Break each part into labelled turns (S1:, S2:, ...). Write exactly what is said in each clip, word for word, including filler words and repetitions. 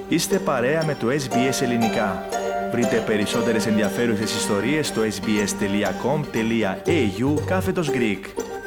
S1: Είστε παρέα με το ες μπι ες Ελληνικά. Βρείτε περισσότερες ενδιαφέρουσες ιστορίες στο sbs.com.au κάθετος Greek.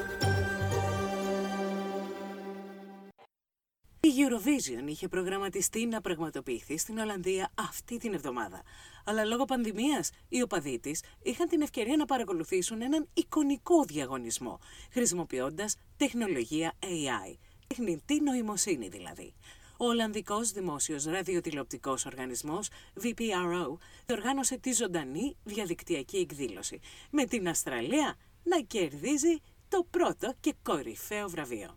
S2: Η Eurovision είχε προγραμματιστεί να πραγματοποιηθεί στην Ολλανδία αυτή την εβδομάδα. Αλλά λόγω πανδημίας, οι οπαδοί της είχαν την ευκαιρία να παρακολουθήσουν έναν εικονικό διαγωνισμό, χρησιμοποιώντας τεχνολογία έι άι, τεχνητή νοημοσύνη δηλαδή. Ο Ολλανδικός Δημόσιος Ραδιοτηλεοπτικός Οργανισμός, βι πι αρ ο, διοργάνωσε τη ζωντανή διαδικτυακή εκδήλωση, με την Αυστραλία να κερδίζει το πρώτο και κορυφαίο βραβείο.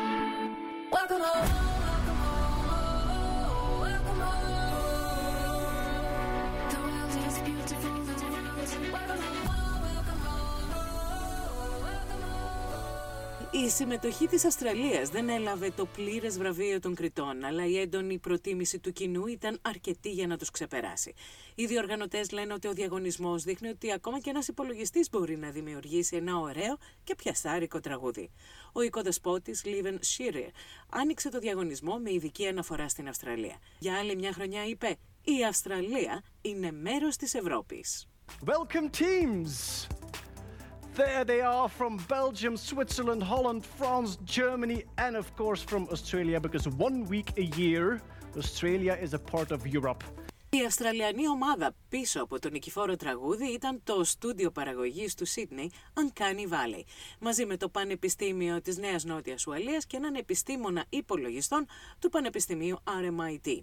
S2: Η συμμετοχή της Αυστραλίας δεν έλαβε το πλήρες βραβείο των κριτών, αλλά η έντονη προτίμηση του κοινού ήταν αρκετή για να τους ξεπεράσει. Οι διοργανωτές λένε ότι ο διαγωνισμός δείχνει ότι ακόμα και ένας υπολογιστής μπορεί να δημιουργήσει ένα ωραίο και πιασάρικο τραγούδι. Ο οικοδεσπότης Λίβεν Σίρερ άνοιξε το διαγωνισμό με ειδική αναφορά στην Αυστραλία. Για άλλη μια χρονιά είπε: «Η Αυστραλία είναι μέρος της Ευρώπης».
S3: Welcome teams! There they are from Belgium, Switzerland, Holland, France, Germany, and of course from Australia, because one week a year, Australia is a part of Europe.
S2: Η Αυστραλιανή ομάδα πίσω από το νικηφόρο τραγούδι ήταν το στούντιο παραγωγής του Σίδνεϊ, Uncanny Valley, μαζί με το Πανεπιστήμιο της Νέας Νότιας Ουαλίας και έναν επιστήμονα υπολογιστών του Πανεπιστημίου αρ εμ άι τι.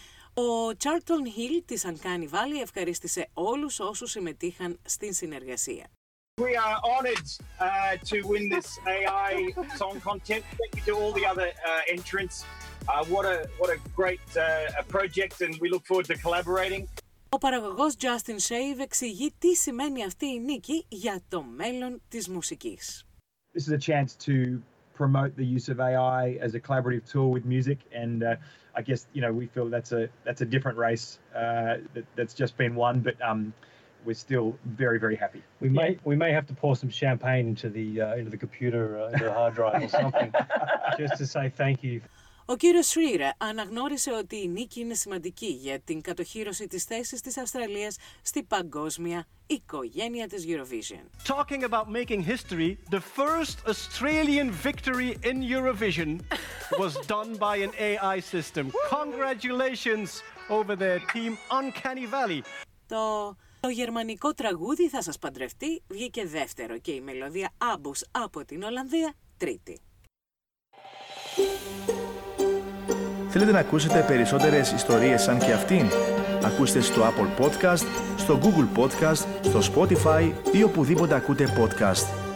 S2: Ο Charlton Hill της Uncanny Valley ευχαρίστησε όλους όσους συμμετείχαν στην συνεργασία.
S4: We are honoured uh, to win this έι άι song contest. Thank you to all the other uh, entrants. Uh, what a what a great uh, a project, and we look forward to collaborating.
S2: Ο παραγωγός Justin Shave εξηγεί τι σημαίνει αυτή η νίκη για το μέλλον της μουσικής.
S5: This is a chance to promote the use of έι άι as a collaborative tool with music, and uh, I guess you know we feel that's a that's a different race uh, that, that's just been won, but um, we're still very, very happy.
S6: We may we may have to pour some champagne into the uh, into the computer, uh, into the hard drive or something, just to say thank you.
S2: Ο κύριος Σρίρε αναγνώρισε ότι η νίκη είναι σημαντική για την κατοχύρωση της θέσης της Αυστραλίας στη παγκόσμια οικογένεια της Eurovision.
S3: Talking about making history, the first Australian victory in Eurovision was done by an έι άι system. Congratulations over the team Uncanny Valley.
S2: Το Το γερμανικό τραγούδι «Θα σας παντρευτεί» βγήκε δεύτερο και η μελωδία «Άμπους» από την Ολλανδία τρίτη.
S1: Θέλετε να ακούσετε περισσότερες ιστορίες σαν και αυτήν? Ακούστε στο Apple Podcast, στο Google Podcast, στο Spotify ή οπουδήποτε ακούτε podcast.